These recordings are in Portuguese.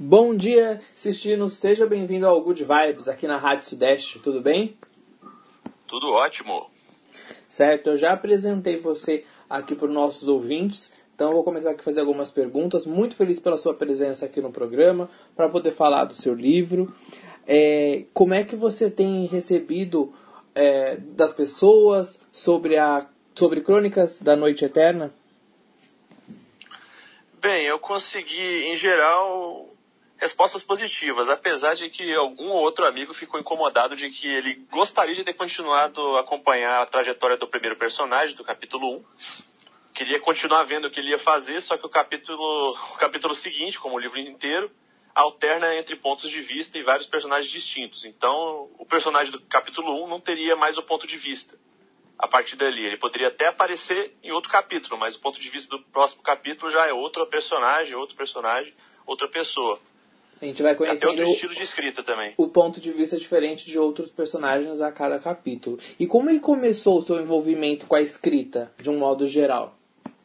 Bom dia, Sistino. Seja bem-vindo ao Good Vibes aqui na Rádio Sudeste. Tudo bem? Tudo ótimo. Certo, eu já apresentei você aqui para os nossos ouvintes, então eu vou começar aqui a fazer algumas perguntas. Muito feliz pela sua presença aqui no programa, para poder falar do seu livro. Como é que você tem recebido das pessoas sobre Crônicas da Noite Eterna? Bem, eu consegui, em geral, respostas positivas, apesar de que algum ou outro amigo ficou incomodado de que ele gostaria de ter continuado a acompanhar a trajetória do primeiro personagem, do capítulo 1. Queria continuar vendo o que ele ia fazer, só que o capítulo seguinte, como o livro inteiro, alterna entre pontos de vista e vários personagens distintos. Então, o personagem do capítulo 1 não teria mais o ponto de vista. A partir dali, ele poderia até aparecer em outro capítulo, mas o ponto de vista do próximo capítulo já é outro personagem, outra pessoa. A gente vai conhecer outro estilo de escrita também. O ponto de vista diferente de outros personagens a cada capítulo. E como é que começou o seu envolvimento com a escrita, de um modo geral?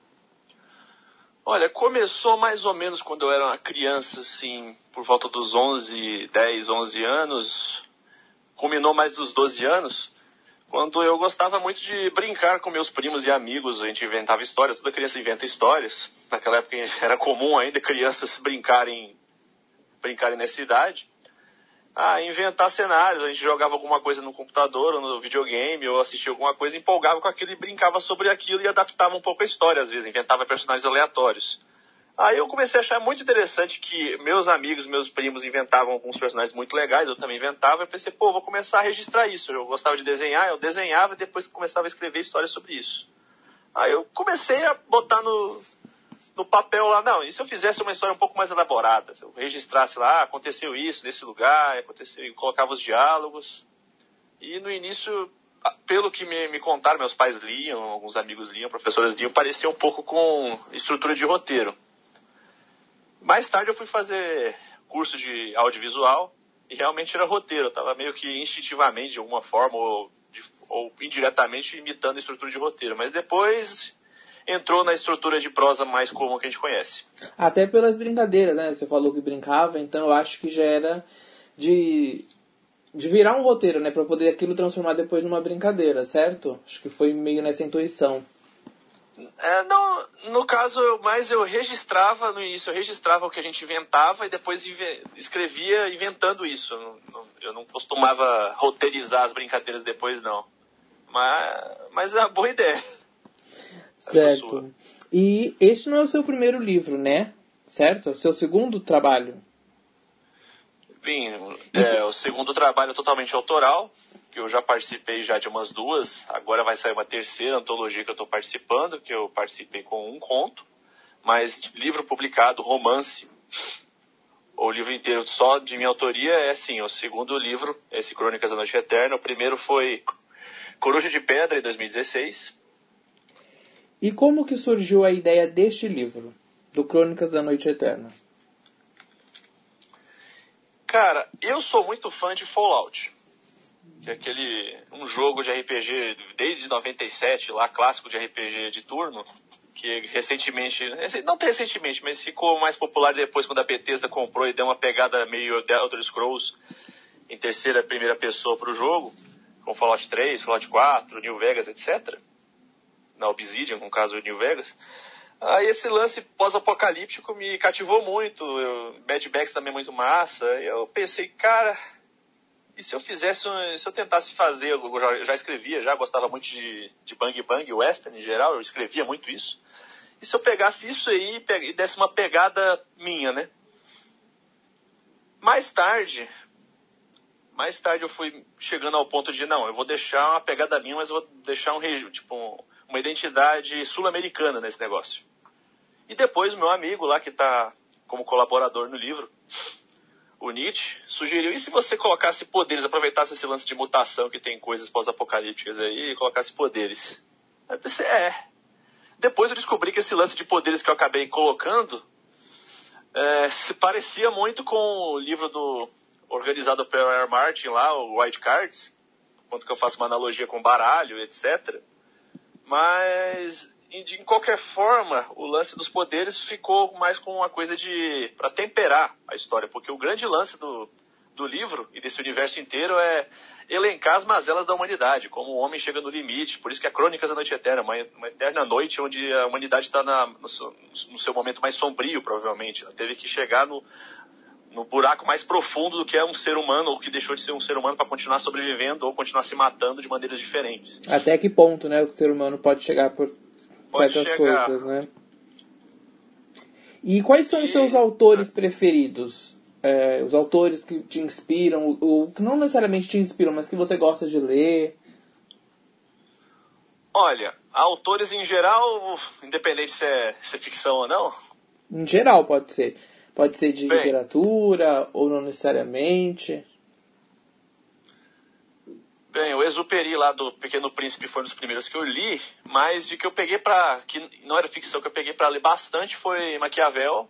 Olha, começou mais ou menos quando eu era uma criança, assim, por volta dos 10, 11 anos. Culminou mais dos 12 anos. Quando eu gostava muito de brincar com meus primos e amigos, a gente inventava histórias, toda criança inventa histórias. Naquela época era comum ainda crianças brincarem nessa idade. Inventar cenários, a gente jogava alguma coisa no computador ou no videogame, ou assistia alguma coisa, empolgava com aquilo e brincava sobre aquilo e adaptava um pouco a história, às vezes, inventava personagens aleatórios. Aí eu comecei a achar muito interessante que meus amigos, meus primos inventavam alguns personagens muito legais, eu também inventava, e pensei, vou começar a registrar isso. Eu gostava de desenhar, eu desenhava e depois começava a escrever histórias sobre isso. Aí eu comecei a botar no papel lá, e se eu fizesse uma história um pouco mais elaborada? Se eu registrasse lá, aconteceu isso nesse lugar, aconteceu, e colocava os diálogos. E no início, pelo que me contaram, meus pais liam, alguns amigos liam, professores liam, parecia um pouco com estrutura de roteiro. Mais tarde eu fui fazer curso de audiovisual e realmente era roteiro. Eu estava meio que instintivamente, de alguma forma, ou indiretamente, imitando a estrutura de roteiro. Mas depois entrou na estrutura de prosa mais comum que a gente conhece. Até pelas brincadeiras, né? Você falou que brincava, então eu acho que já era de virar um roteiro, né? Para poder aquilo transformar depois numa brincadeira, certo? Acho que foi meio nessa intuição. No caso, eu registrava no início, eu registrava o que a gente inventava e depois escrevia inventando isso. Eu não costumava roteirizar as brincadeiras depois, não. Mas é uma boa ideia. Certo. E este não é o seu primeiro livro, né? Certo? É o seu segundo trabalho. Sim, o segundo trabalho é totalmente autoral, que eu já participei de umas duas, agora vai sair uma terceira antologia que eu estou participando, que eu participei com um conto, mas livro publicado, romance, o livro inteiro só de minha autoria é sim, o segundo livro, esse Crônicas da Noite Eterna. O primeiro foi Coruja de Pedra, em 2016. E como que surgiu a ideia deste livro, do Crônicas da Noite Eterna? Cara, eu sou muito fã de Fallout, que é um jogo de RPG desde 97, lá, clássico de RPG de turno, que recentemente, não tão recentemente, mas ficou mais popular depois quando a Bethesda comprou e deu uma pegada meio The Elder Scrolls em primeira pessoa pro jogo, com Fallout 3, Fallout 4, New Vegas, etc. Na Obsidian, no caso New Vegas. Aí esse lance pós-apocalíptico me cativou muito, Mad Max também é muito massa, eu pensei, cara, e se eu tentasse fazer, eu já escrevia, já gostava muito de Bang Bang, western em geral, eu escrevia muito isso, e se eu pegasse isso aí e desse uma pegada minha, né? Mais tarde eu fui chegando ao ponto de, não, eu vou deixar uma pegada minha, mas eu vou deixar uma identidade sul-americana nesse negócio. E depois o meu amigo lá, que está como colaborador no livro, o Nietzsche, sugeriu, e se você colocasse poderes, aproveitasse esse lance de mutação, que tem coisas pós-apocalípticas aí, e colocasse poderes? Aí eu pensei, Depois eu descobri que esse lance de poderes que eu acabei colocando se parecia muito com o livro organizado pelo R. Martin lá, o White Cards, quanto que eu faço uma analogia com baralho, etc. Mas de qualquer forma, o lance dos poderes ficou mais com uma coisa para temperar a história, porque o grande lance do livro e desse universo inteiro é elencar as mazelas da humanidade, como o homem chega no limite. Por isso que é Crônicas da Noite Eterna, uma eterna noite onde a humanidade está no seu momento mais sombrio, provavelmente. Ela teve que chegar no buraco mais profundo do que é um ser humano, ou que deixou de ser um ser humano, para continuar sobrevivendo ou continuar se matando de maneiras diferentes. Até que ponto, né, o ser humano pode chegar por certas coisas, né? E quais são os seus autores preferidos? Os autores que te inspiram, ou que não necessariamente te inspiram, mas que você gosta de ler? Olha, autores em geral, independente se é ficção ou não? Em geral, pode ser. Pode ser de literatura, ou não necessariamente. Bem, o Exupéry lá do Pequeno Príncipe foi um dos primeiros que eu li, mas de que eu peguei que não era ficção, que eu peguei para ler bastante foi Maquiavel.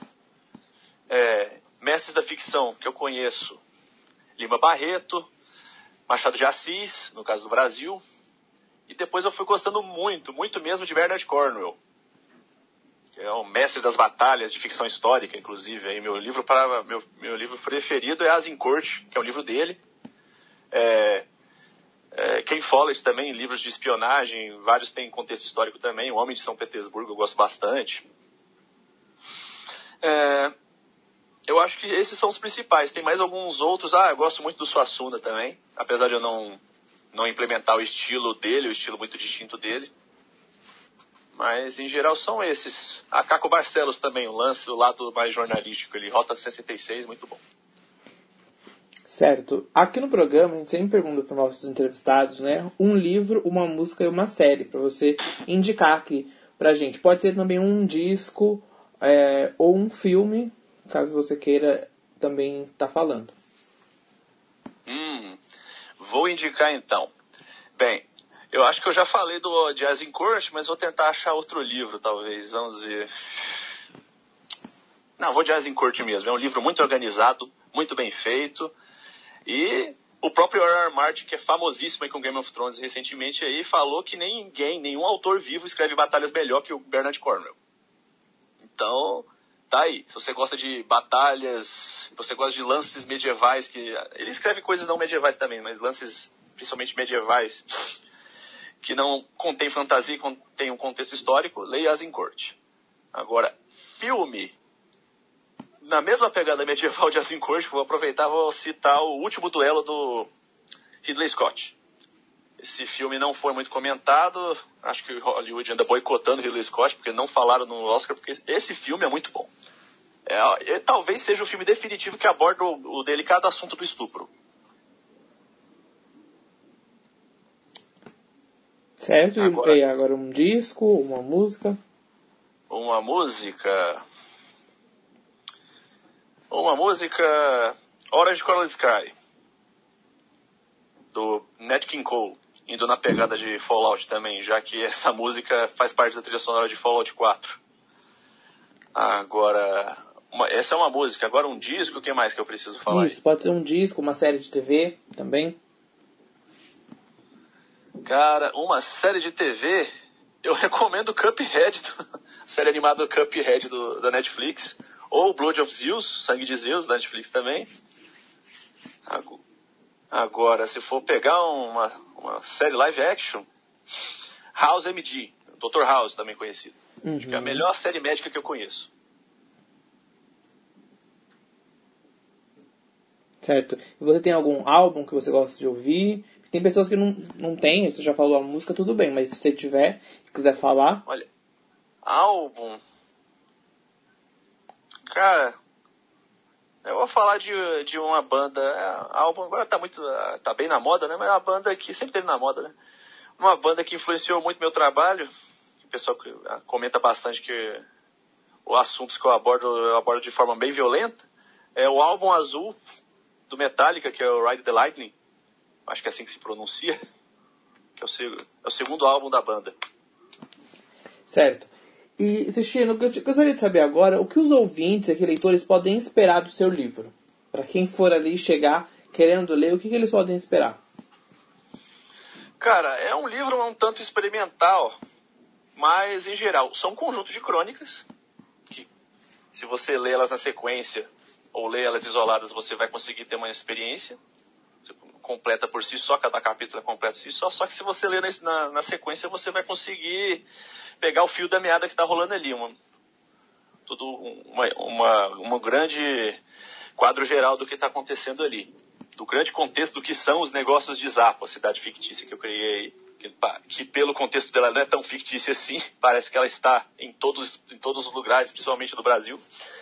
Mestres da ficção que eu conheço, Lima Barreto, Machado de Assis, no caso do Brasil. E depois eu fui gostando muito, muito mesmo de Bernard Cornwell, que é o mestre das batalhas de ficção histórica, inclusive. Aí meu livro preferido é Azincourt, que é um livro dele. Ken Follett também, livros de espionagem, vários têm contexto histórico também. O Homem de São Petersburgo eu gosto bastante. Eu acho que esses são os principais. Tem mais alguns outros. Eu gosto muito do Suassuna também, apesar de eu não implementar o estilo dele, o estilo muito distinto dele. Mas, em geral, são esses. Caco Barcelos também, um lance do lado mais jornalístico. Rota 66, muito bom. Certo. Aqui no programa, a gente sempre pergunta para os nossos entrevistados, né? Um livro, uma música e uma série, para você indicar aqui pra gente. Pode ser também um disco ou um filme, caso você queira também estar falando. Vou indicar, então. Bem, eu acho que eu já falei de Azincourt, mas vou tentar achar outro livro, talvez. Vamos ver. Não, vou de Azincourt mesmo. É um livro muito organizado, muito bem feito. E o próprio R.R. Martin, que é famosíssimo aí com Game of Thrones recentemente, aí, falou que nenhum autor vivo escreve batalhas melhor que o Bernard Cornwell. Então, tá aí. Se você gosta de batalhas, se você gosta de lances medievais, ele escreve coisas não medievais também, mas lances principalmente medievais, que não contém fantasia, contém um contexto histórico, leia Azincourt. Agora, filme, na mesma pegada medieval de Azincourt, vou aproveitar e vou citar O Último Duelo do Ridley Scott. Esse filme não foi muito comentado, acho que Hollywood anda boicotando Ridley Scott, porque não falaram no Oscar, porque esse filme é muito bom. Talvez seja o filme definitivo que aborda o delicado assunto do estupro. Certo, e agora um disco, uma música? Uma música Orange Coral Sky, do Nat King Cole, indo na pegada de Fallout também, já que essa música faz parte da trilha sonora de Fallout 4. Agora, essa é uma música. Agora um disco, o que mais que eu preciso falar? Isso, pode ser um disco, uma série de TV também. Cara, uma série de TV, eu recomendo Cuphead, a série animada Cuphead da Netflix, ou Blood of Zeus, Sangue de Zeus, da Netflix também. Agora, se for pegar uma série live action, House MD, Dr. House também conhecido. Acho que é a melhor série médica que eu conheço. Certo. E você tem algum álbum que você gosta de ouvir? Tem pessoas que não tem, você já falou a música, tudo bem, mas se você tiver, se quiser falar... Olha, álbum... Cara, eu vou falar de uma banda... álbum agora tá bem na moda, né? Mas é uma banda que sempre teve na moda, né? Uma banda que influenciou muito meu trabalho, que o pessoal comenta bastante que os assuntos que eu abordo de forma bem violenta, é o álbum azul do Metallica, que é o Ride the Lightning. Acho que é assim que se pronuncia, que é o segundo álbum da banda. Certo. E, Cristina, eu gostaria de saber agora o que os ouvintes e leitores podem esperar do seu livro. Para quem for ali chegar querendo ler, o que eles podem esperar? Cara, é um livro um tanto experimental, mas, em geral, são um conjunto de crônicas, que se você lê elas na sequência ou lê elas isoladas, você vai conseguir ter uma experiência completa por si só, cada capítulo é completo por si só que se você ler na sequência, você vai conseguir pegar o fio da meada que está rolando ali, um grande quadro geral do que está acontecendo ali, do grande contexto do que são os negócios de Zapo, a cidade fictícia que eu criei, que pelo contexto dela não é tão fictícia assim, parece que ela está em todos os lugares, principalmente no Brasil.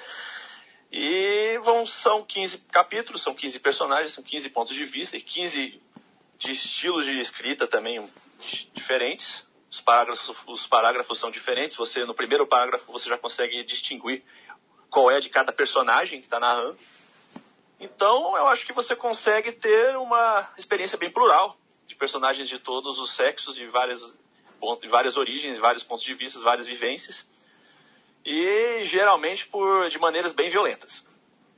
E são 15 capítulos, são 15 personagens, são 15 pontos de vista e 15 de estilos de escrita também diferentes. Os parágrafos são diferentes. No primeiro parágrafo você já consegue distinguir qual é de cada personagem que está narrando. Então eu acho que você consegue ter uma experiência bem plural de personagens de todos os sexos, de várias origens, vários pontos de vista, várias vivências. E geralmente de maneiras bem violentas.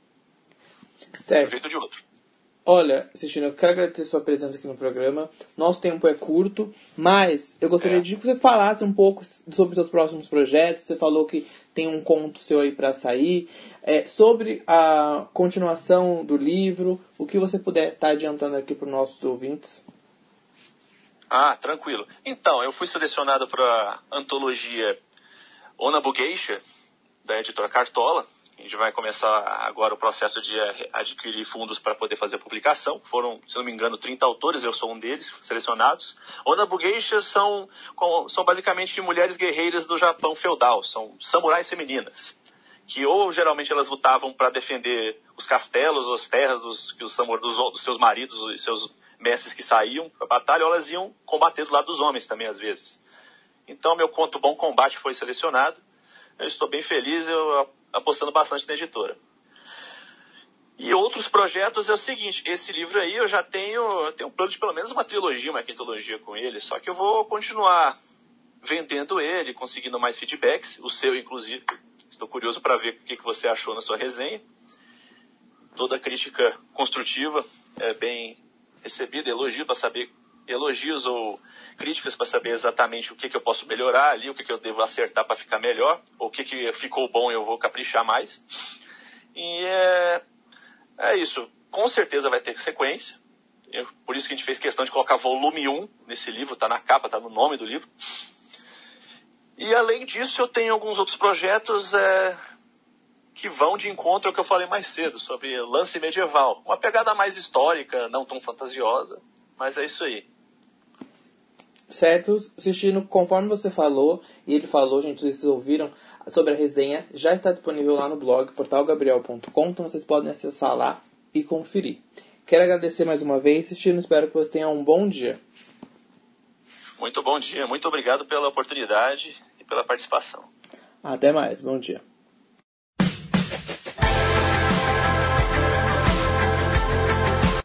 Certo. De um jeito ou de outro. Olha, Cestino, eu quero agradecer a sua presença aqui no programa. Nosso tempo é curto, mas eu gostaria de que você falasse um pouco sobre seus próximos projetos. Você falou que tem um conto seu aí para sair. Sobre a continuação do livro, o que você puder estar adiantando aqui para os nossos ouvintes. Tranquilo. Então, eu fui selecionado para a antologia Onabugeisha, da editora Cartola. A gente vai começar agora o processo de adquirir fundos para poder fazer a publicação. Foram, se não me engano, 30 autores, eu sou um deles, selecionados. Onabugeishas são basicamente mulheres guerreiras do Japão feudal, são samurais femininas, que ou geralmente elas lutavam para defender os castelos, as terras dos seus maridos e seus mestres que saíam para a batalha, ou elas iam combater do lado dos homens também, às vezes. Então, meu conto Bom Combate foi selecionado. Eu estou bem feliz, eu apostando bastante na editora. E outros projetos é o seguinte, esse livro aí eu já tenho um plano de pelo menos uma trilogia, uma quintologia com ele, só que eu vou continuar vendendo ele, conseguindo mais feedbacks, o seu inclusive. Estou curioso para ver o que você achou na sua resenha. Toda crítica construtiva é bem recebida, elogios ou críticas para saber exatamente o que eu posso melhorar ali, o que eu devo acertar para ficar melhor, ou o que ficou bom eu vou caprichar mais. E é isso. Com certeza vai ter sequência. Por isso que a gente fez questão de colocar volume 1 nesse livro, está na capa, está no nome do livro. E além disso eu tenho alguns outros projetos que vão de encontro ao que eu falei mais cedo, sobre lance medieval. Uma pegada mais histórica, não tão fantasiosa, mas é isso aí. Certo, Cestino, conforme você falou, e ele falou, gente, vocês ouviram, sobre a resenha, já está disponível lá no blog, portalgabriel.com, então vocês podem acessar lá e conferir. Quero agradecer mais uma vez, Cestino, espero que você tenha um bom dia. Muito bom dia, muito obrigado pela oportunidade e pela participação. Até mais, bom dia.